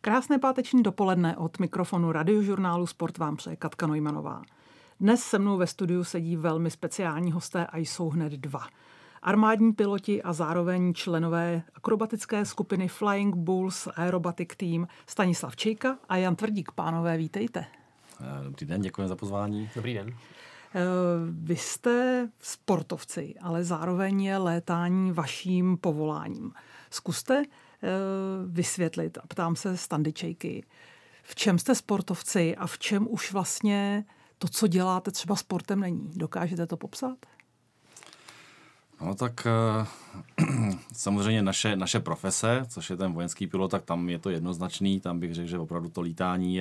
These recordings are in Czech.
Krásné páteční dopoledne od mikrofonu radiožurnálu Sport vám přeje Katka Neumannová. Dnes se mnou ve studiu sedí velmi speciální hosté a jsou hned dva. Armádní piloti a zároveň členové akrobatické skupiny Flying Bulls Aerobatic Team Stanislav Čejka a Jan Tvrdík. Pánové, vítejte. Dobrý den, děkuji za pozvání. Dobrý den. Vy jste sportovci, ale zároveň je létání vaším povoláním. Zkuste vysvětlit, a ptám se Standy Čejky, v čem jste sportovci a v čem už vlastně to, co děláte, třeba sportem není. Dokážete to popsat? No tak samozřejmě naše profese, což je ten vojenský pilot, tak tam je to jednoznačný. Tam bych řekl, že opravdu to lítání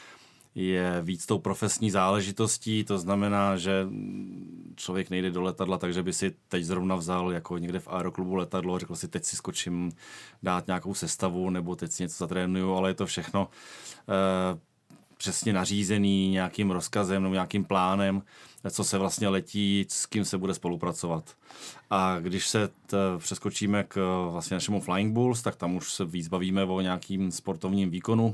je víc tou profesní záležitostí. To znamená, že člověk nejde do letadla, takže by si teď zrovna vzal jako někde v aeroklubu letadlo a řekl si, teď si skočím dát nějakou sestavu nebo teď si něco zatrénuju, ale je to všechno přesně nařízený nějakým rozkazem nebo nějakým plánem, co se vlastně letí, s kým se bude spolupracovat. A když se přeskočíme k vlastně našemu Flying Bulls, tak tam už se víc bavíme o nějakým sportovním výkonu,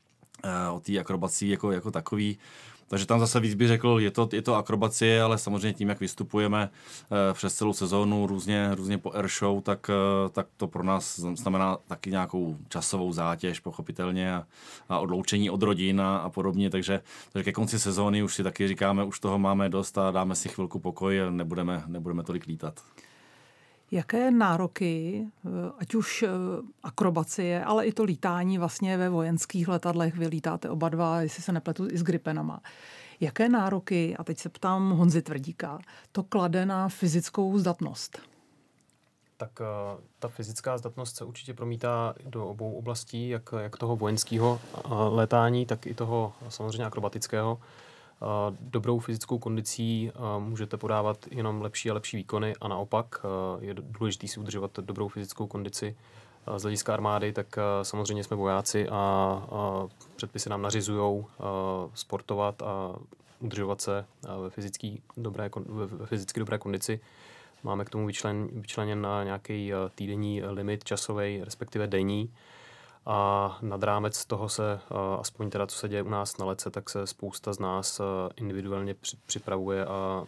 o té akrobaci jako takový. Takže tam zase víc bych řekl, je to akrobacie, ale samozřejmě tím, jak vystupujeme přes celou sezónu různě po airshow, tak to pro nás znamená taky nějakou časovou zátěž, pochopitelně, a odloučení od rodin a podobně. Takže ke konci sezóny už si taky říkáme, už toho máme dost a dáme si chvilku pokoj a nebudeme tolik lítat. Jaké nároky, ať už akrobacie, ale i to lítání vlastně ve vojenských letadlech, vy lítáte oba dva, jestli se nepletu, i s Gripenama. Jaké nároky, a teď se ptám Honzy Tvrdíka, to klade na fyzickou zdatnost? Tak ta fyzická zdatnost se určitě promítá do obou oblastí, jak toho vojenského létání, tak i toho samozřejmě akrobatického. Dobrou fyzickou kondicí můžete podávat jenom lepší a lepší výkony a naopak je důležité si udržovat dobrou fyzickou kondici. Z hlediska armády, tak samozřejmě jsme vojáci a předpisy nám nařizují sportovat a udržovat se ve fyzicky dobré kondici. Máme k tomu vyčleněn nějaký týdenní limit časový, respektive denní. A nad rámec toho se, aspoň teda co se děje u nás na lece, tak se spousta z nás individuálně připravuje a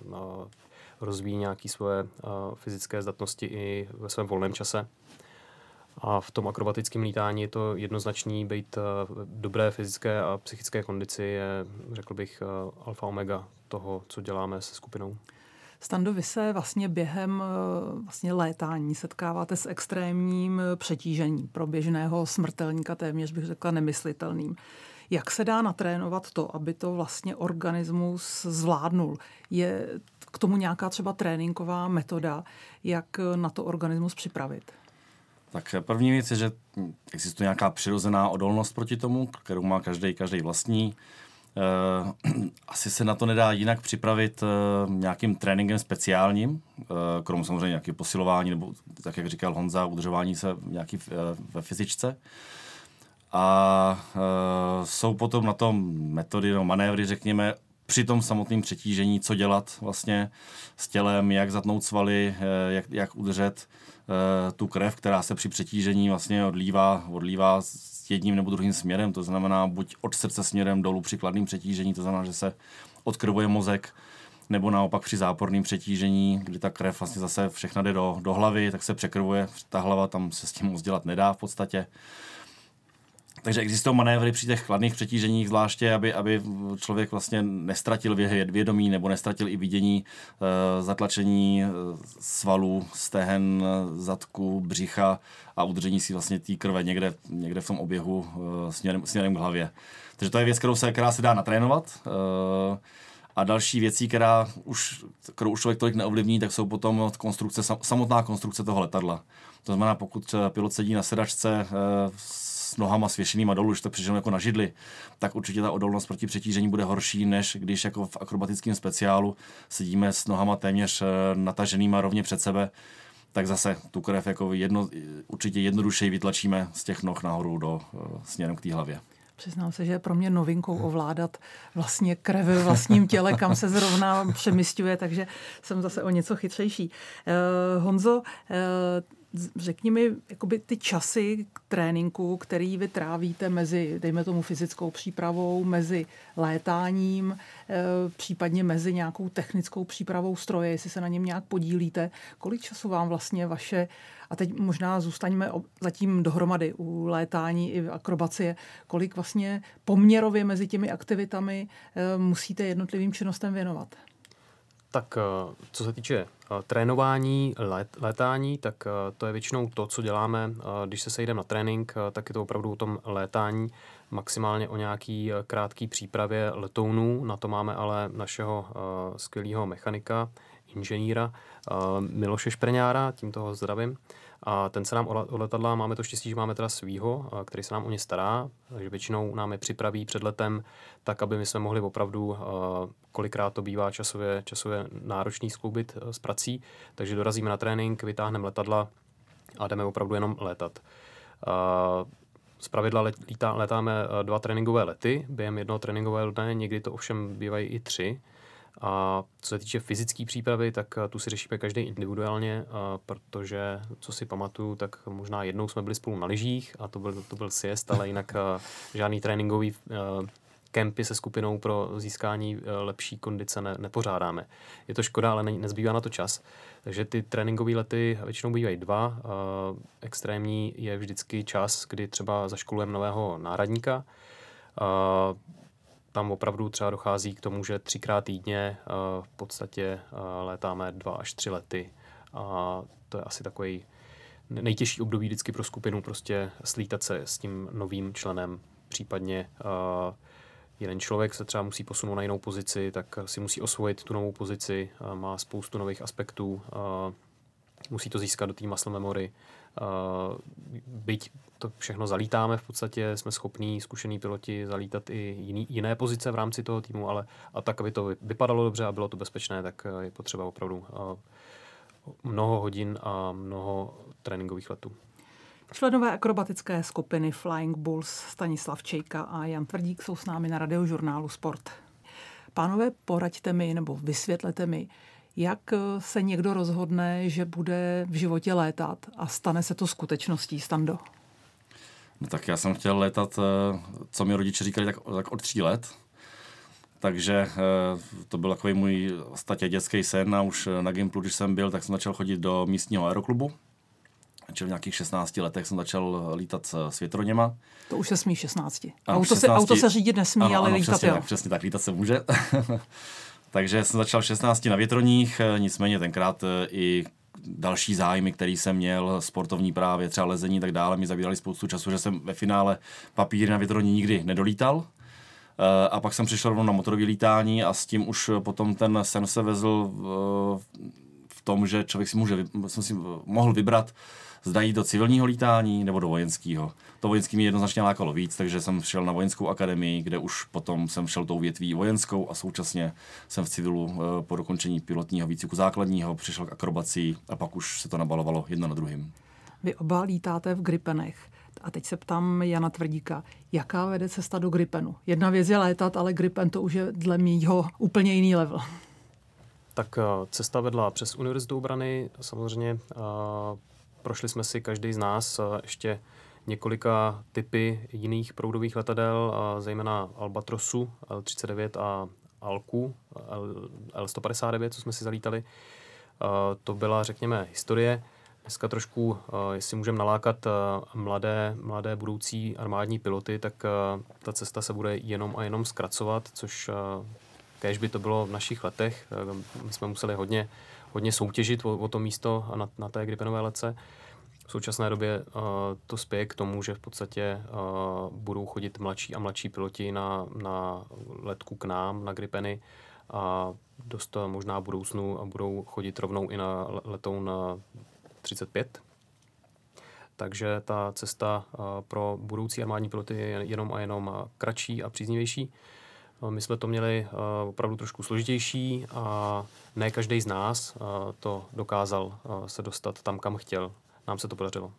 rozvíjí nějaké svoje fyzické zdatnosti i ve svém volném čase. A v tom akrobatickém lítání je to jednoznačný, být v dobré fyzické a psychické kondici je, řekl bych, alfa omega toho, co děláme se skupinou. Stando, vy se vlastně během létání setkáváte s extrémním přetížením pro běžného smrtelníka, téměř bych řekla nemyslitelným. Jak se dá natrénovat to, aby to vlastně organismus zvládnul? Je k tomu nějaká třeba tréninková metoda, jak na to organismus připravit? Tak první věc je, že existuje nějaká přirozená odolnost proti tomu, kterou má každý vlastní. Asi se na to nedá jinak připravit nějakým tréninkem speciálním, kromě samozřejmě nějakého posilování, nebo tak, jak říkal Honza, udržování se nějaký ve fyzičce. A jsou potom na tom metody nebo manévry, řekněme, při tom samotném přetížení, co dělat vlastně s tělem, jak zatnout svaly, jak udržet tu krev, která se při přetížení vlastně odlívá s jedním nebo druhým směrem, to znamená buď od srdce směrem dolů při kladném přetížení, to znamená, že se odkrvuje mozek, nebo naopak při záporném přetížení, kdy ta krev vlastně zase všechna jde do hlavy, tak se překrvuje ta hlava, tam se s tím moc dělat nedá v podstatě. Takže existují manévry při těch chladných přetíženích, zvláště, aby člověk vlastně nestratil vědomí nebo nestratil i vidění, zatlačení svalů, stehen, zadku, břicha a udržení si vlastně té krve někde v tom oběhu směrem k hlavě. Takže to je věc, která se dá natrénovat. A další věcí, kterou už člověk tolik neovlivní, tak jsou potom samotná konstrukce toho letadla. To znamená, pokud pilot sedí na sedačce s nohama svěšenýma dolů, když to přiženo jako na židli, tak určitě ta odolnost proti přetížení bude horší, než když jako v akrobatickém speciálu sedíme s nohama téměř nataženýma rovně před sebe, tak zase tu krev jako určitě jednodušeji vytlačíme z těch noh nahoru směrem k té hlavě. Přiznám se, že je pro mě novinkou ovládat vlastně krev ve vlastním těle, kam se zrovna přemysťuje, takže jsem zase o něco chytřejší. Honzo, řekni mi, jakoby ty časy k tréninku, který vy trávíte mezi, dejme tomu, fyzickou přípravou, mezi létáním, případně mezi nějakou technickou přípravou stroje, jestli se na něm nějak podílíte. Kolik času vám vlastně vaše, a teď možná zůstaňme zatím dohromady u létání i akrobacie, kolik vlastně poměrově mezi těmi aktivitami musíte jednotlivým činnostem věnovat? Tak co se týče trénování, létání, tak to je většinou to, co děláme, když se sejdeme na trénink, tak je to opravdu o tom létání, maximálně o nějaký krátký přípravě letounů. Na to máme ale našeho skvělého mechanika, inženýra Miloše Šprňára, tímto ho zdravím. A ten se nám o letadla, máme to štěstí, že máme teda svýho, který se nám o ně stará, takže většinou nám je připraví před letem, tak aby my jsme mohli opravdu, kolikrát to bývá časově náročný skloubit s prací, takže dorazíme na trénink, vytáhneme letadla a jdeme opravdu jenom létat. Zpravidla letáme 2 tréninkové lety během jednoho tréninkového dne, někdy to ovšem bývají i 3. A co se týče fyzické přípravy, tak tu si řešíme každý individuálně, protože, co si pamatuju, tak možná jednou jsme byli spolu na lyžích a to byl sjezd, ale jinak žádný tréninkový kempy se skupinou pro získání lepší kondice nepořádáme. Je to škoda, ale nezbývá na to čas. Takže ty tréninkové lety většinou bývají 2. Extrémní je vždycky čas, kdy třeba zaškolujeme nového náhradníka. Tam opravdu třeba dochází k tomu, že 3krát týdně v podstatě létáme 2 až 3 lety. A to je asi takový nejtěžší období vždycky pro skupinu, prostě slítat se s tím novým členem. Případně jeden člověk se třeba musí posunout na jinou pozici, tak si musí osvojit tu novou pozici, má spoustu nových aspektů, musí to získat do té muscle memory. Byť to všechno zalítáme, v podstatě jsme schopní, zkušení piloti, zalítat i jiné pozice v rámci toho týmu, ale a tak, aby to vypadalo dobře a bylo to bezpečné, tak je potřeba opravdu mnoho hodin a mnoho tréninkových letů. Členové akrobatické skupiny Flying Bulls Stanislav Čejka a Jan Tvrdík jsou s námi na Radiožurnálu Sport. Pánové, poraďte mi nebo vysvětlete mi, jak se někdo rozhodne, že bude v životě létat a stane se to skutečností, Stando? No tak já jsem chtěl létat, co mi rodiče říkali, tak od 3 let. Takže to byl takový můj statě dětský sen a už na Gimplu, když jsem byl, tak jsem začal chodit do místního aeroklubu. Čili v nějakých 16 letech jsem začal lítat s větroněma. To už se smí 16. Ano, Auto se řídit nesmí, ano, ale ano, lítat jo. Přesně tak, lítat se může. Takže jsem začal v 16 na větroních, nicméně tenkrát i další zájmy, který jsem měl, sportovní právě, třeba lezení a tak dále, mi zabírali spoustu času, že jsem ve finále papíry na větroní nikdy nedolítal. A pak jsem přišel rovnou na motorové lítání a s tím už potom ten sen se vezl v tom, že člověk si mohl vybrat, zda jít do civilního lítání nebo do vojenského. To vojenský mě jednoznačně lákalo víc, takže jsem šel na vojenskou akademii, kde už potom jsem šel tou větví vojenskou a současně jsem v civilu po dokončení pilotního výcviku základního přišel k akrobaci a pak už se to nabalovalo jedno na druhým. Vy oba lítáte v Gripenech. A teď se ptám Jana Tvrdíka, jaká vede cesta do Gripenu? Jedna věc je létat, ale Gripen to už je dle mýho úplně jiný level. Tak cesta vedla přes Univerzitu obrany, samozřejmě prošli jsme si každý z nás ještě několika typy jiných proudových letadel, zejména Albatrosu, L-39 a Alku, L-159, co jsme si zalítali. To byla, řekněme, historie. Dneska trošku, jestli můžeme nalákat mladé budoucí armádní piloty, tak ta cesta se bude jenom a jenom zkracovat, což kéž by to bylo v našich letech. My jsme museli hodně soutěžit o to místo na té Gripenové letce. V současné době to spěje k tomu, že v podstatě budou chodit mladší a mladší piloti na letku k nám, na Gripeny, a dost možná v budoucnu a budou chodit rovnou i na letoun 35. Takže ta cesta pro budoucí armádní piloty je jenom a jenom kratší a příznivější. My jsme to měli opravdu trošku složitější a ne každý z nás to dokázal se dostat tam, kam chtěl. Nám se to podařilo.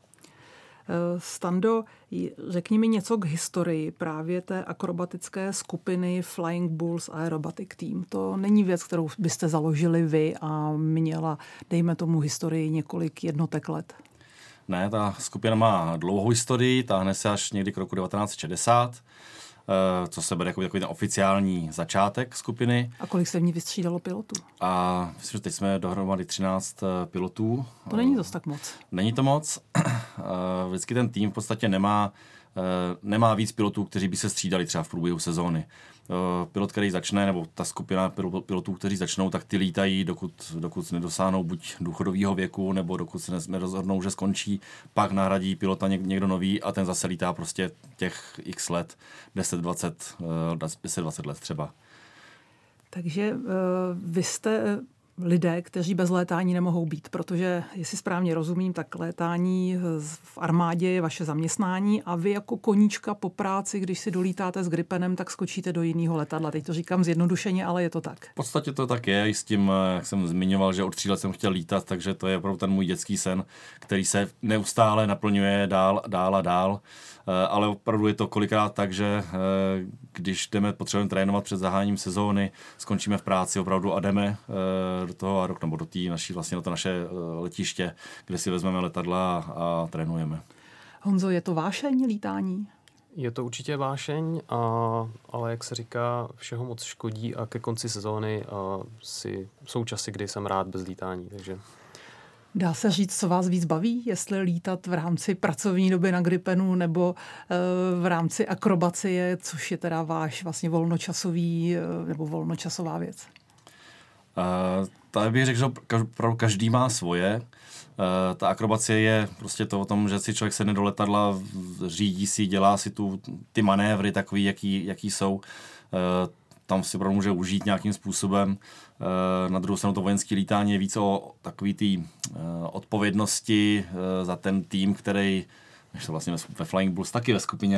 Stando, řekni mi něco k historii právě té akrobatické skupiny Flying Bulls Aerobatic Team. To není věc, kterou byste založili vy a měla, dejme tomu, historii několik jednotek let. Ne, ta skupina má dlouhou historii, táhne se až někdy k roku 1960, co se bere jako takový ten oficiální začátek skupiny. A kolik se v ní vystřídalo pilotů? A myslím, že teď jsme dohromady 13 pilotů. To není dost tak moc. Není to moc. Vždycky ten tým v podstatě nemá víc pilotů, kteří by se střídali třeba v průběhu sezóny. Pilot, který začne, nebo ta skupina pilotů, kteří začnou, tak ty lítají, dokud nedosáhnou buď důchodového věku, nebo dokud se nerozhodnou, že skončí, pak nahradí pilota někdo nový a ten zase lítá prostě těch x let, 10-20 let třeba. Takže vy jste lidé, kteří bez létání nemohou být, protože, jestli správně rozumím, tak létání v armádě je vaše zaměstnání a vy jako koníčka po práci, když si dolítáte s Gripenem, tak skočíte do jiného letadla. Teď to říkám zjednodušeně, ale je to tak. V podstatě to tak je, i s tím, jak jsem zmiňoval, že od 3 let jsem chtěl lítat, takže to je opravdu ten můj dětský sen, který se neustále naplňuje dál a dál. Ale opravdu je to kolikrát tak, že když potřebujeme trénovat před zahájením sezóny, skončíme v práci opravdu a jdeme do toho nebo do té naší vlastně na to naše letiště, kde si vezmeme letadla a trénujeme. Honzo, je to vášeň lítání? Je to určitě vášeň, ale jak se říká, všeho moc škodí a ke konci sezóny jsou časy, kdy jsem rád bez lítání, takže... Dá se říct, co vás víc baví, jestli lítat v rámci pracovní doby na Gripenu nebo v rámci akrobacie, což je teda váš vlastně volnočasový nebo volnočasová věc? Tady bych řekl, že každý má svoje. Ta akrobacie je prostě to o tom, že si člověk sedne do letadla, řídí si, dělá si ty manévry takový, jaký jsou. Tam si opravdu může užít nějakým způsobem. Na druhou stranu to vojenské lítání je víc o takový té odpovědnosti za ten tým, který, než to vlastně ve Flying Bulls taky ve skupině,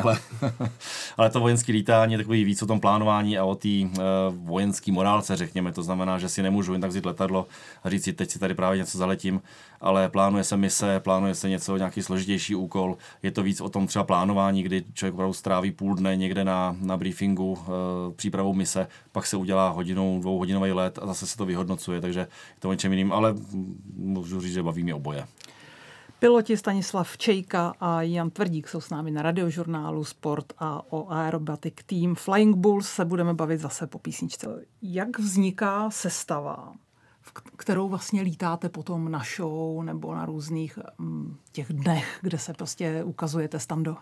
ale to vojenské lítání je takový víc o tom plánování a o té vojenské morálce, řekněme. To znamená, že si nemůžu jen tak vzít letadlo a říct si, teď si tady právě něco zaletím, ale plánuje se mise, plánuje se nějaký složitější úkol. Je to víc o tom třeba plánování, kdy člověk opravdu stráví půl dne někde na briefingu přípravou mise, pak se udělá 2hodinový let a zase se to vyhodnocuje, takže je to o něčem jiným, ale můžu říct, že baví mě oboje. Piloti Stanislav Čejka a Jan Tvrdík jsou s námi na Radiožurnálu Sport a o Aerobatic Team Flying Bulls se budeme bavit zase po písničce. Jak vzniká sestava, kterou vlastně lítáte potom na show nebo na různých těch dnech, kde se prostě ukazujete stando?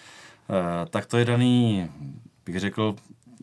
Tak to je daný, bych řekl,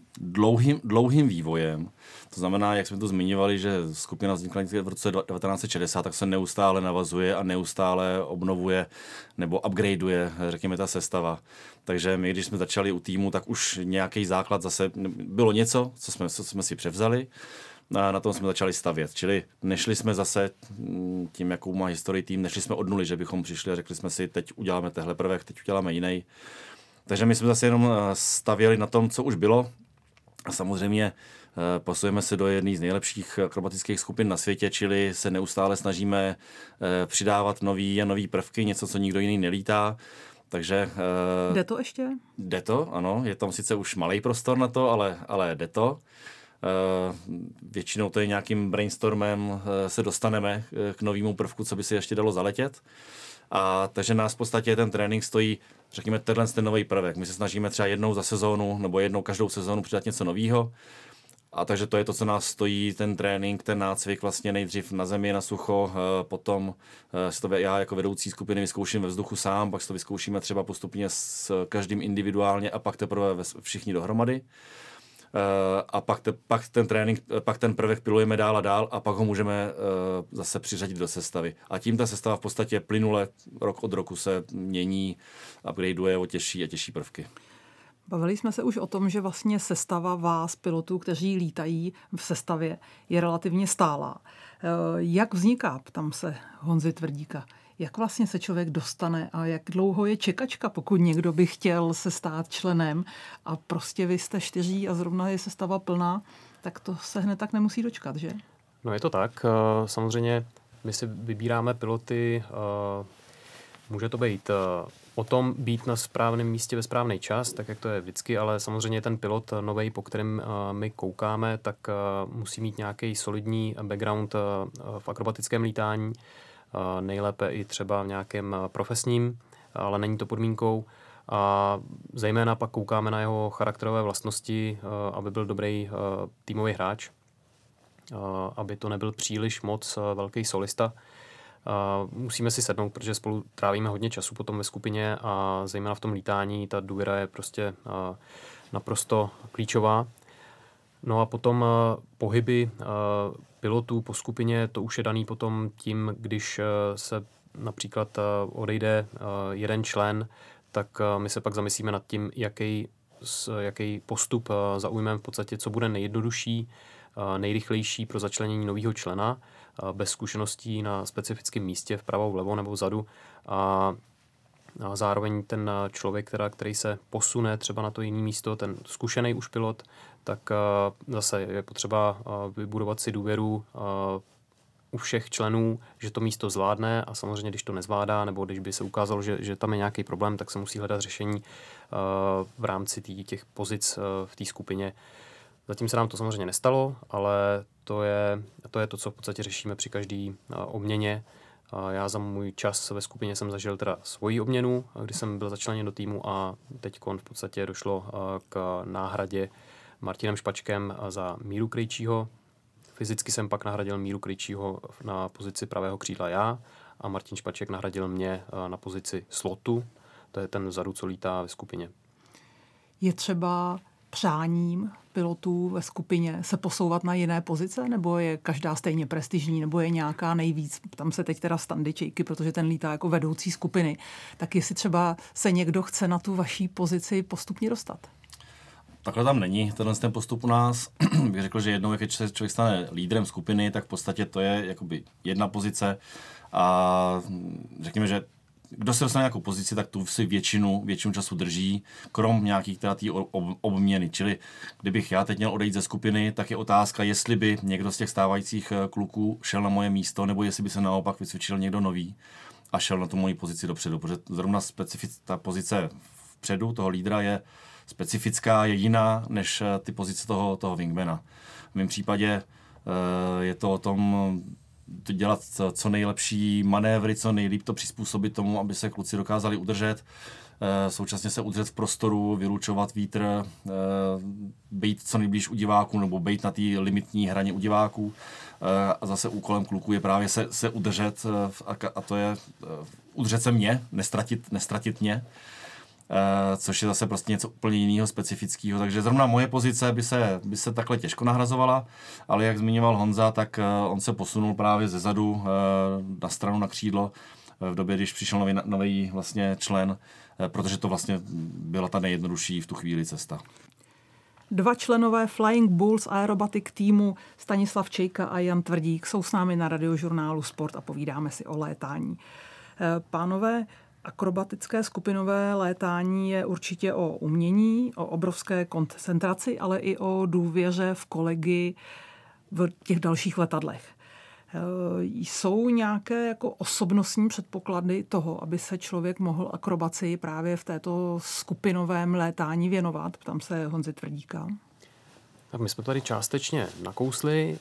dlouhým vývojem. To znamená, jak jsme to zmiňovali, že skupina vznikla v roce 1960, tak se neustále navazuje a neustále obnovuje nebo upgradeuje, řekněme, ta sestava. Takže my, když jsme začali u týmu, tak už nějaký základ zase bylo něco, co jsme si převzali. A na tom jsme začali stavět. Čili nešli jsme zase tím, jakou má historii tým, nešli jsme od nuly, že bychom přišli a řekli jsme si, teď uděláme tehle prvek, teď uděláme jiný. Takže my jsme zase jenom stavěli na tom, co už bylo. A samozřejmě posujeme se do jedné z nejlepších akrobatických skupin na světě, čili se neustále snažíme přidávat nový prvky, něco, co nikdo jiný nelítá. Takže... Jde to ještě? Jde to, ano. Je tam sice už malý prostor na to, ale jde to. Většinou to je nějakým brainstormem se dostaneme k novému prvku, co by se ještě dalo zaletět. A takže nás v podstatě ten trénink stojí, řekněme, ten nový prvek. My se snažíme třeba jednou za sezónu nebo jednou každou sezónu přidat něco nového. A takže to je to, co nás stojí, ten trénink, ten nácvik vlastně nejdřív na zemi, na sucho, potom si to já jako vedoucí skupiny vyzkouším ve vzduchu sám, pak si to vyzkoušíme třeba postupně s každým individuálně a pak teprve všichni dohromady. A pak ten trénink, pak ten prvek pilujeme dál a dál a pak ho můžeme zase přiřadit do sestavy. A tím ta sestava v podstatě plynule rok od roku se mění, upgradeuje o těžší a těžší prvky. Bavili jsme se už o tom, že vlastně sestava vás, pilotů, kteří lítají v sestavě, je relativně stálá. Jak vzniká, ptám se Honzy Tvrdíka, jak vlastně se člověk dostane a jak dlouho je čekačka, pokud někdo by chtěl se stát členem a prostě vy jste 4 a zrovna je sestava plná, tak to se hned tak nemusí dočkat, že? No je to tak. Samozřejmě my si vybíráme piloty, může to být o tom být na správném místě ve správný čas, tak jak to je vždycky, ale samozřejmě ten pilot novej, po kterém my koukáme, tak musí mít nějaký solidní background v akrobatickém lítání. nejlépe i třeba v nějakém profesním, ale není to podmínkou. A zejména pak koukáme na jeho charakterové vlastnosti, aby byl dobrý týmový hráč, aby to nebyl příliš moc velký solista. Musíme si sednout, protože spolu trávíme hodně času potom ve skupině a zejména v tom lítání ta důvěra je prostě naprosto klíčová. No a potom pohyby pilotů po skupině, to už je daný potom tím, když se například odejde jeden člen, tak my se pak zamyslíme nad tím, jaký postup zaujmeme v podstatě, co bude nejjednodušší, nejrychlejší pro začlenění nového člena bez zkušeností na specifickém místě vpravo, vlevo nebo vzadu. A zároveň ten člověk, který se posune třeba na to jiné místo, ten zkušený už pilot, tak zase je potřeba vybudovat si důvěru u všech členů, že to místo zvládne a samozřejmě, když to nezvládá, nebo když by se ukázalo, že tam je nějaký problém, tak se musí hledat řešení v rámci těch pozic v té skupině. Zatím se nám to samozřejmě nestalo, ale to je to, co v podstatě řešíme při každý obměně. Já za můj čas ve skupině jsem zažil teda svoji obměnu, kdy jsem byl začleněn do týmu a teď v podstatě došlo k náhradě Martinem Špačkem za Míru Krejčího. Fyzicky jsem pak nahradil Míru Krejčího na pozici pravého křídla já a Martin Špaček nahradil mě na pozici slotu. To je ten vzadu, co lítá ve skupině. Je třeba přáním pilotů ve skupině se posouvat na jiné pozice, nebo je každá stejně prestižní, nebo je nějaká nejvíc, tam se teď teda Standy Čejky, protože ten lítá jako vedoucí skupiny, tak jestli třeba se někdo chce na tu vaší pozici postupně dostat? Takhle tam není ten postup u nás. Bych řekl, že jednou, jak člověk stane lídrem skupiny, tak v podstatě to je jakoby jedna pozice a řekněme, že kdo se dostane nějakou pozici, tak tu si většinu času drží, krom nějakých teda tý obměny. Čili kdybych já teď měl odejít ze skupiny, tak je otázka, jestli by někdo z těch stávajících kluků šel na moje místo, nebo jestli by se naopak vycvičil někdo nový a šel na tu moji pozici dopředu. Protože zrovna ta pozice vpředu, toho lídra, je specifická, je jiná než ty pozice toho wingmana. V mém případě je to o tom dělat co nejlepší manévry, co nejlíp to přizpůsobit tomu, aby se kluci dokázali udržet, současně se udržet v prostoru, vylučovat vítr, být co nejblíž u diváků nebo být na té limitní hraně u diváků. A zase úkolem kluků je právě se udržet a to je udržet se mě, nestratit mě. Což je zase prostě něco úplně jiného, specifického. Takže zrovna moje pozice by se takhle těžko nahrazovala, ale jak zmiňoval Honza, tak on se posunul právě ze zadu na stranu, na křídlo v době, když přišel nový vlastně člen, protože to vlastně byla ta nejjednodušší v tu chvíli cesta. 2 členové Flying Bulls aerobatic týmu Stanislav Čejka a Jan Tvrdík jsou s námi na Radiožurnálu Sport a povídáme si o létání. Pánové, akrobatické skupinové létání je určitě o umění, o obrovské koncentraci, ale i o důvěře v kolegy v těch dalších letadlech. Jsou nějaké jako osobnostní předpoklady toho, aby se člověk mohl akrobaci právě v této skupinovém létání věnovat? Ptám se Honzy Tvrdíka. Tak my jsme tady částečně nakousli.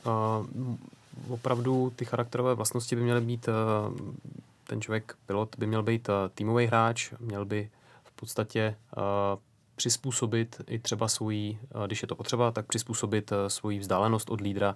Opravdu ty charakterové vlastnosti by měly být, ten člověk, pilot, by měl být týmový hráč, měl by v podstatě přizpůsobit i třeba svoji, když je to potřeba, tak přizpůsobit svoji vzdálenost od lídra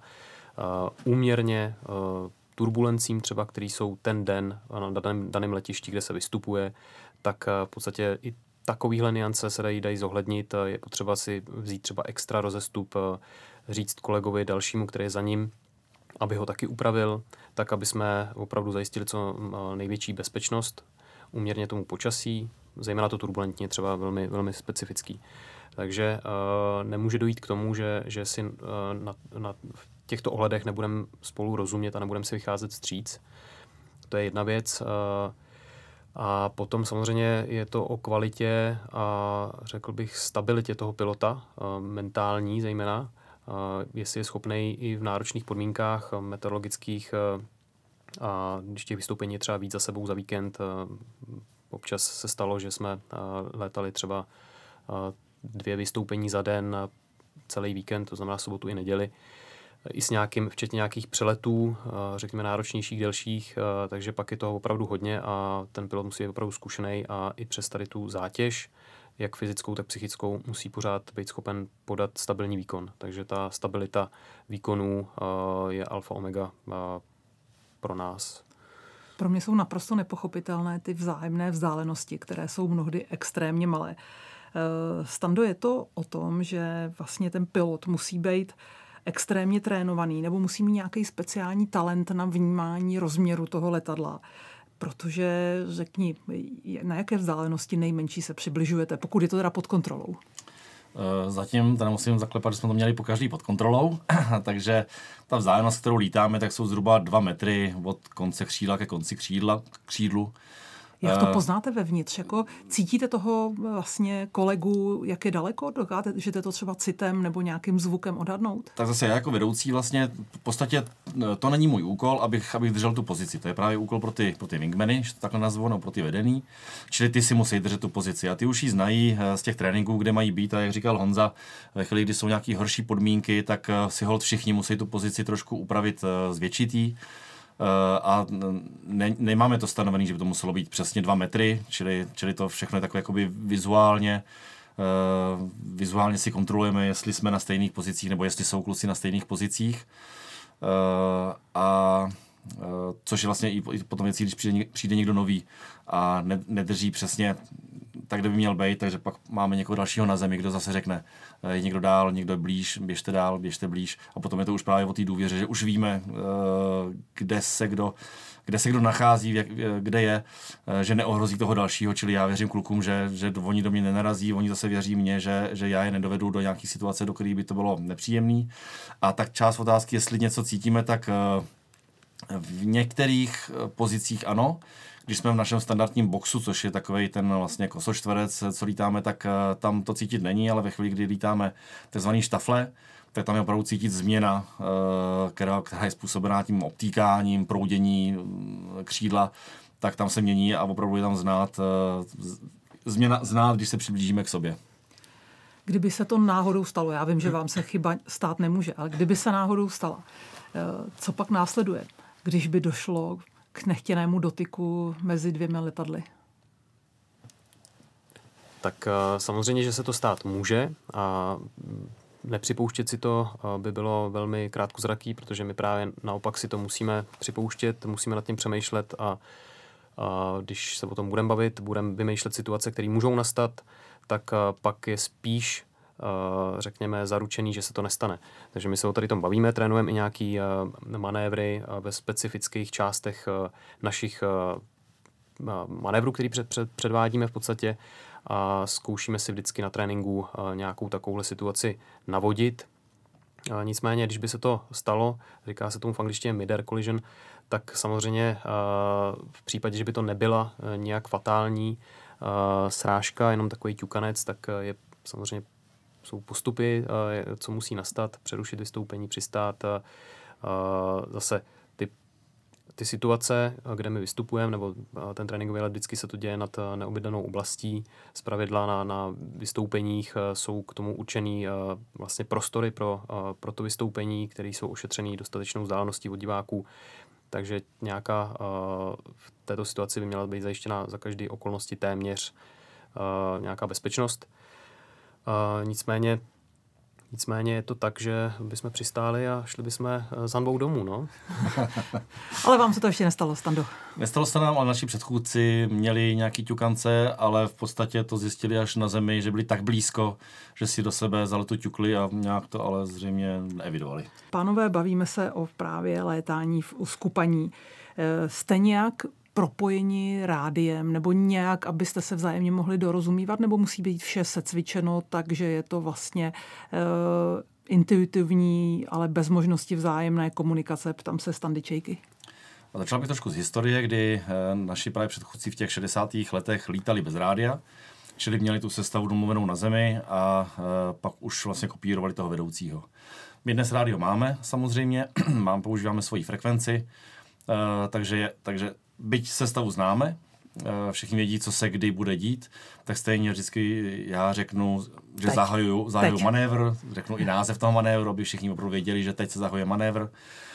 úměrně turbulencím třeba, který jsou ten den na daném letišti, kde se vystupuje, tak v podstatě i takovýhle niance se dají zohlednit. Je potřeba si vzít třeba extra rozestup, říct kolegovi dalšímu, který je za ním, aby ho taky upravil, tak aby jsme opravdu zajistili co největší bezpečnost úměrně tomu počasí, zejména to turbulentně třeba velmi, velmi specifický. Takže nemůže dojít k tomu, že si v těchto ohledech nebudeme spolu rozumět a nebudeme si vycházet vstříc. To je jedna věc. A potom samozřejmě je to o kvalitě a řekl bych stabilitě toho pilota, mentální zejména, jestli je schopný i v náročných podmínkách meteorologických a když těch vystoupení je třeba víc za sebou za víkend, občas se stalo, že jsme létali třeba 2 vystoupení za den celý víkend, to znamená sobotu i neděli, i s nějakým, včetně nějakých přeletů, řekněme náročnějších, delších, takže pak je toho opravdu hodně a ten pilot musí být opravdu zkušený a i přes tady tu zátěž, jak fyzickou, tak psychickou, musí pořád být schopen podat stabilní výkon. Takže ta stabilita výkonů je alfa omega pro nás. Pro mě jsou naprosto nepochopitelné ty vzájemné vzdálenosti, které jsou mnohdy extrémně malé. Stando, je to o tom, že vlastně ten pilot musí být extrémně trénovaný nebo musí mít nějaký speciální talent na vnímání rozměru toho letadla. Protože, řekni, na jaké vzdálenosti nejmenší se přibližujete, pokud je to teda pod kontrolou? Zatím, teda musím zaklepat, že jsme to měli pokaždý pod kontrolou, takže ta vzdálenost, kterou lítáme, tak jsou zhruba 2 metry od konce křídla ke konci křídlu. Jak to poznáte vevnitř? Jako cítíte toho vlastně kolegu, jak je daleko? Dokážete to třeba citem nebo nějakým zvukem odhadnout? Tak zase já jako vedoucí vlastně v podstatě to není můj úkol, abych držel tu pozici. To je právě úkol pro ty wingmany, že to takhle nazvu, no, pro ty vedený. Čili ty si musí držet tu pozici. A ty už ji znají z těch tréninků, kde mají být. A jak říkal Honza, ve chvíli, kdy jsou nějaké horší podmínky, tak si holt všichni musí tu pozici trošku upravit, zvětšit. A nemáme to stanovený, že by to muselo být přesně 2 metry, čili to všechno je takové jakoby vizuálně si kontrolujeme, jestli jsme na stejných pozicích, nebo jestli jsou kluci na stejných pozicích. Což je vlastně i potom věcí, když přijde někdo nový a nedrží přesně tak, kde by měl být, takže pak máme někoho dalšího na zemi, kdo zase řekne, je někdo dál, někdo blíž, běžte dál, běžte blíž. A potom je to už právě o té důvěře, že už víme, kde se kdo nachází, kde je, že neohrozí toho dalšího, čili já věřím klukům, že oni do mě nenarazí, oni zase věří mě, že já je nedovedu do nějaké situace, do které by to bylo nepříjemné. A tak část otázky, jestli něco cítíme, tak v některých pozicích ano. Když jsme v našem standardním boxu, což je takovej ten vlastně kosočtverec, co lítáme, tak tam to cítit není, ale ve chvíli, kdy lítáme takzvaný štafle, tak tam je opravdu cítit změna, která je způsobená tím obtýkáním, proudění křídla, tak tam se mění a opravdu je tam znát, když se přiblížíme k sobě. Kdyby se to náhodou stalo, já vím, že vám se chyba stát nemůže, ale kdyby se náhodou stala, co pak následuje, když by došlo k nechtěnému dotyku mezi 2 letadly? Tak samozřejmě, že se to stát může a nepřipouštět si to by bylo velmi krátkozraký, protože my právě naopak si to musíme připouštět, musíme nad tím přemýšlet a když se o tom budeme bavit, budeme vymýšlet situace, které můžou nastat, tak pak je spíš řekněme zaručený, že se to nestane. Takže my se o tady tom bavíme, trénujeme i nějaký manévry ve specifických částech našich manévrů, který předvádíme v podstatě a zkoušíme si vždycky na tréninku nějakou takovouhle situaci navodit. Nicméně, když by se to stalo, říká se tomu v angličtině mid-air collision, tak samozřejmě v případě, že by to nebyla nějak fatální srážka, jenom takový ťukanec, tak je samozřejmě jsou postupy, co musí nastat, přerušit vystoupení, přistát. Zase ty situace, kde my vystupujeme, nebo ten tréninkový let, vždycky se to děje nad neobydlenou oblastí. Zpravidla na vystoupeních jsou k tomu určený vlastně prostory pro to vystoupení, které jsou ošetřený dostatečnou vzdáleností od diváků. Takže nějaká v této situaci by měla být zajištěna za každé okolnosti téměř nějaká bezpečnost. Nicméně je to tak, že bychom přistáli a šli bychom s hanbou domů, no. Ale vám se to ještě nestalo, Stando? Nestalo se nám, ale naši předchůdci měli nějaký ťukance, ale v podstatě to zjistili až na zemi, že byli tak blízko, že si do sebe zaletu ťukli a nějak to ale zřejmě neevidovali. Pánové, bavíme se o právě létání v uskupaní. Jste nějak propojeni rádiem nebo nějak, abyste se vzájemně mohli dorozumívat, nebo musí být vše secvičeno, takže je to vlastně intuitivní, ale bez možnosti vzájemné komunikace? Ptám se Standy Čejky. Začal bych trošku z historie, kdy naši právě předchůdci v těch 60. letech lítali bez rádia, čili měli tu sestavu domluvenou na zemi a pak už vlastně kopírovali toho vedoucího. My dnes rádio máme samozřejmě, používáme svoji frekvenci, takže byť sestavu známe, všichni vědí, co se kdy bude dít, tak stejně vždycky já řeknu, že zahajuju manévr, řeknu i název toho manévru, aby všichni opravdu věděli, že teď se zahajuje manévr.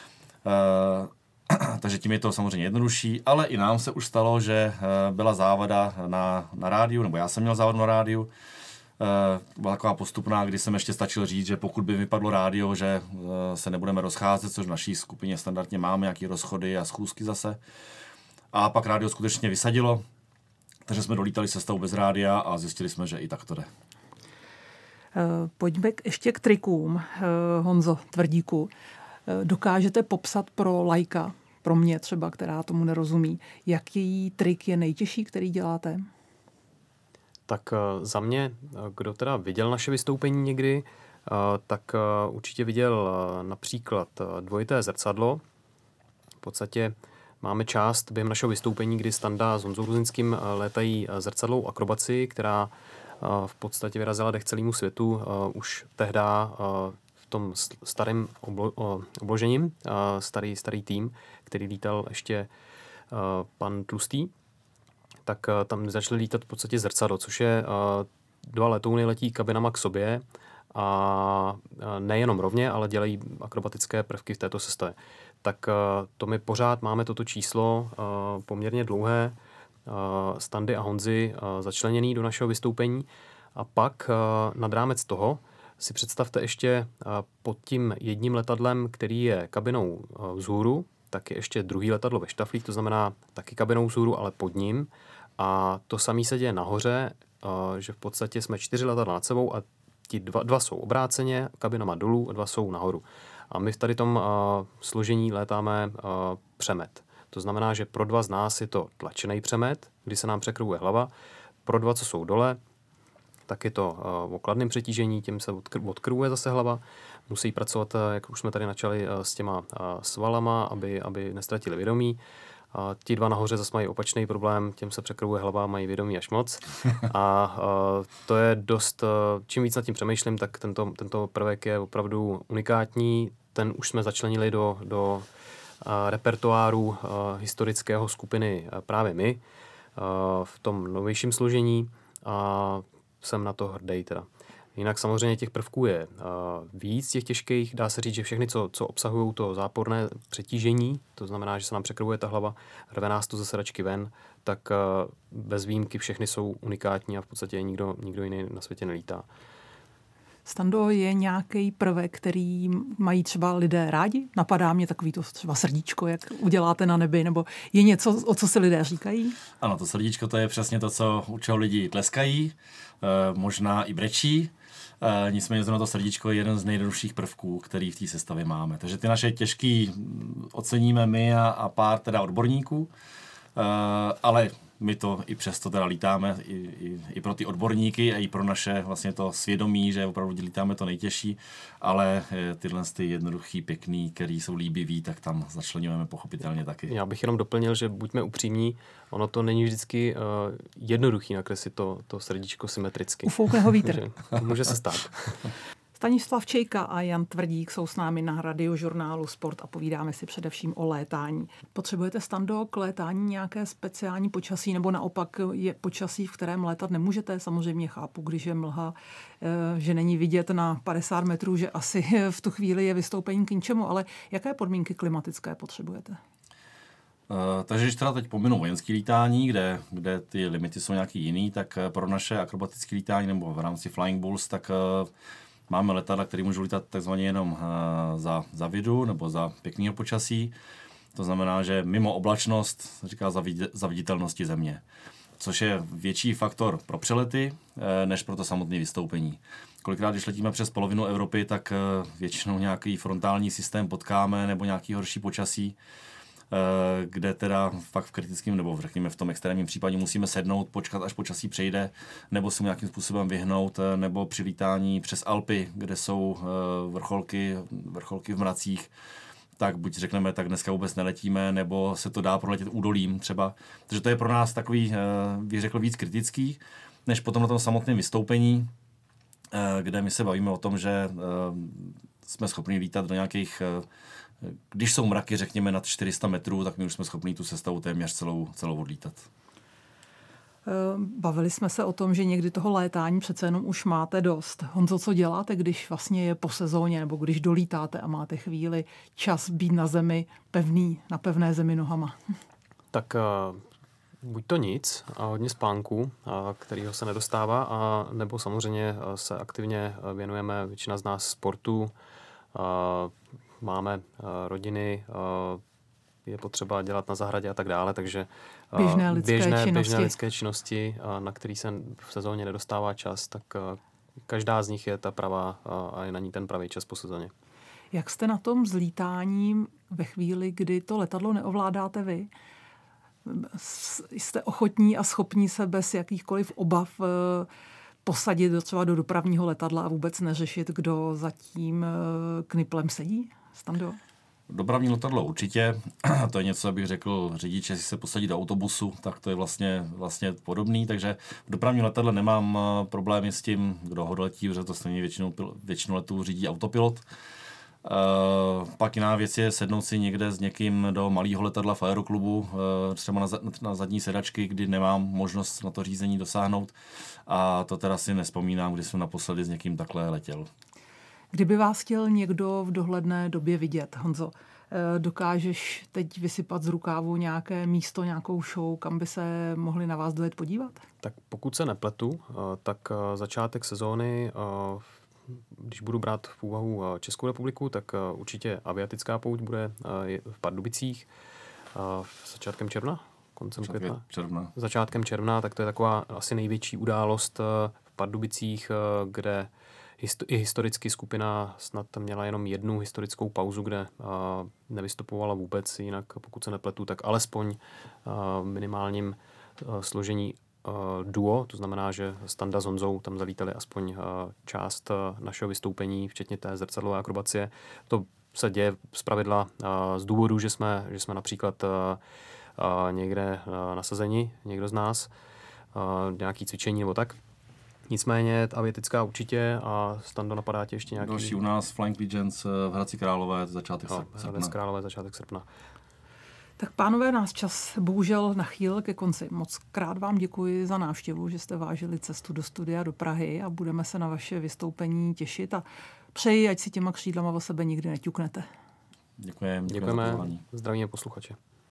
Takže tím je to samozřejmě jednodušší, ale i nám se už stalo, že byla závada na rádiu, nebo já jsem měl závadu na rádiu. Byla taková postupná, kdy jsem ještě stačil říct, že pokud by vypadlo rádio, že se nebudeme rozcházet, což v naší skupině standardně máme, nějaký rozchody a schůzky zase. A pak rádio skutečně vysadilo, takže jsme dolítali sestavu bez rádia a zjistili jsme, že i tak to jde. Pojďme ještě k trikům, Honzo Tvrdíku. Dokážete popsat pro laika, pro mě třeba, která tomu nerozumí, jaký trik je nejtěžší, který děláte? Tak za mě, kdo teda viděl naše vystoupení někdy, tak určitě viděl například dvojité zrcadlo. V podstatě máme část během našeho vystoupení, kdy Standa s Honzou Ruzinským létají zrcadlou akrobaci, která v podstatě vyrazila dech celému světu už tehda v tom starém obložením, starý tým, který lítal ještě pan Tlustý, tak tam začali lítat v podstatě zrcadlo, což je dva letouny letí kabinama k sobě a nejenom rovně, ale dělají akrobatické prvky v této sestavě. Tak to my pořád máme toto číslo poměrně dlouhé Standy a Honzy začleněný do našeho vystoupení a pak nad rámec toho si představte ještě pod tím jedním letadlem, který je kabinou vzhůru, tak je ještě druhý letadlo ve štaflích, to znamená taky kabinou vzhůru, ale pod ním. A to samé se děje nahoře, že v podstatě jsme 4 letadla nad sebou a ti dva jsou obráceně, kabinama dolů a 2 jsou nahoru. A my v tady tom složení létáme přemet. To znamená, že pro 2 z nás je to tlačený přemet, kdy se nám překryvuje hlava. Pro 2, co jsou dole, tak je to o kladném přetížení, tím se odkrvuje zase hlava. Musí pracovat, jak už jsme tady načali, s těma svalama, aby nestratili vědomí. Ti 2 nahoře zase mají opačný problém, těm se překryvuje hlava, mají vědomí až moc. A to je dost, čím víc nad tím přemýšlím, tak tento prvek je opravdu unikátní. Ten už jsme začlenili do repertoáru historického skupiny právě my v tom novějším složení a jsem na to hrdý teda. Jinak samozřejmě těch prvků je víc, těch těžkých. Dá se říct, že všechny, co obsahují to záporné přetížení, to znamená, že se nám překryvuje ta hlava, rve nás to ze sedačky ven, tak bez výjimky všechny jsou unikátní a v podstatě nikdo jiný na světě nelítá. Stando, je nějaký prvek, který mají třeba lidé rádi? Napadá mě takový to třeba srdíčko, jak uděláte na nebi, nebo je něco, o co si lidé říkají? Ano, to srdíčko, to je přesně to, co u čeho lidi tleskají, možná i brečí. Nicméně to srdíčko je jeden z nejjednodušších prvků, který v té sestavě máme. Takže ty naše těžký oceníme my a pár teda odborníků, ale my to i přesto teda lítáme i pro ty odborníky a i pro naše vlastně to svědomí, že opravdu lítáme to nejtěžší, ale tyhle ty jednoduchý, pěkný, který jsou líbivý, tak tam začleňujeme pochopitelně taky. Já bych jenom doplnil, že buďme upřímní, ono to není vždycky jednoduchý nakreslit to srdíčko symetricky. Ufoukne ho vítr. Může se stát. Stanislav Čejka a Jan Tvrdík jsou s námi na Radiožurnálu Sport a povídáme si především o létání. Potřebujete, Stando, k létání nějaké speciální počasí, nebo naopak je počasí, v kterém létat nemůžete? Samozřejmě chápu, když je mlha, že není vidět na 50 metrů, že asi v tu chvíli je vystoupení k ničemu, ale jaké podmínky klimatické potřebujete? Takže když teda teď pominu vojenský lítání, kde ty limity jsou nějaký jiný, tak pro naše akrobatické lítání nebo v rámci Flying Bulls, tak máme letadla, které můžou lítat takzvaně jenom za vidu nebo za pěkného počasí. To znamená, že mimo oblačnost, říká za viditelnosti země. Což je větší faktor pro přelety, než pro to samotné vystoupení. Kolikrát, když letíme přes polovinu Evropy, tak většinou nějaký frontální systém potkáme nebo nějaký horší počasí, kde teda fakt v kritickém nebo řekněme v tom extrémním případě musíme sednout, počkat, až počasí přejde, nebo se mu nějakým způsobem vyhnout, nebo při lítání přes Alpy, kde jsou vrcholky v mracích, tak buď řekneme, tak dneska vůbec neletíme, nebo se to dá proletět údolím třeba. Takže to je pro nás takový, bych řekl, víc kritický, než potom na tom samotném vystoupení, kde my se bavíme o tom, že jsme schopni lítat do nějakých, když jsou mraky, řekněme, nad 400 metrů, tak my už jsme schopni tu sestavu téměř celou odlítat. Bavili jsme se o tom, že někdy toho létání přece jenom už máte dost. Honzo, co děláte, když vlastně je po sezóně nebo když dolítáte a máte chvíli čas být na zemi pevný, na pevné zemi nohama? Tak buď to nic a hodně spánku, kterýho se nedostává, a nebo samozřejmě se aktivně věnujeme, většina z nás, sportu, máme rodiny, je potřeba dělat na zahradě a tak dále, takže běžné lidské činnosti, na který se v sezóně nedostává čas, tak každá z nich je ta pravá a je na ní ten pravý čas po sezóně. Jak jste na tom s lítáním ve chvíli, kdy to letadlo neovládáte vy? Jste ochotní a schopní se bez jakýchkoliv obav posadit třeba do dopravního letadla a vůbec neřešit, kdo za tím kniplem sedí? Stando? Dopravní letadlo určitě. To je něco, abych řekl řidič, jestli se posadí do autobusu, tak to je vlastně podobný. Takže v dopravním letadle nemám problémy s tím, kdo ho doletí, protože to stejně většinu letů řídí autopilot. Pak jiná věc je sednout si někde s někým do malého letadla v aeroklubu, třeba na zadní sedačky, kdy nemám možnost na to řízení dosáhnout. A to teda si nevzpomínám, kdy jsem naposledy s někým takhle letěl. Kdyby vás chtěl někdo v dohledné době vidět, Honzo, dokážeš teď vysypat z rukávu nějaké místo, nějakou show, kam by se mohli na vás dojet podívat? Tak pokud se nepletu, tak začátek sezóny, když budu brát v úvahu Českou republiku, tak určitě aviatická pouť bude v Pardubicích začátkem června, koncem května. Začátkem června, tak to je taková asi největší událost v Pardubicích, kde i historicky skupina snad měla jenom jednu historickou pauzu, kde nevystupovala vůbec, jinak pokud se nepletu, tak alespoň minimálním složení duo, to znamená, že Standa s Honzou tam zavítali aspoň část našeho vystoupení, včetně té zrcadlové akrobacie. To se děje zpravidla z důvodu, že jsme například někde nasazeni, někdo z nás, nějaký cvičení nebo tak. Nicméně aviatická určitě, a Stando, napadá tě ještě nějaký... Další u nás Flying Legions v Hradci Králové začátek srpna. Tak pánové, nás čas bohužel nachýlil ke konci. Moc krát vám děkuji za návštěvu, že jste vážili cestu do studia do Prahy a budeme se na vaše vystoupení těšit a přeji, ať si těma křídlama o sebe nikdy neťuknete. Děkujeme. Zdravíme posluchače.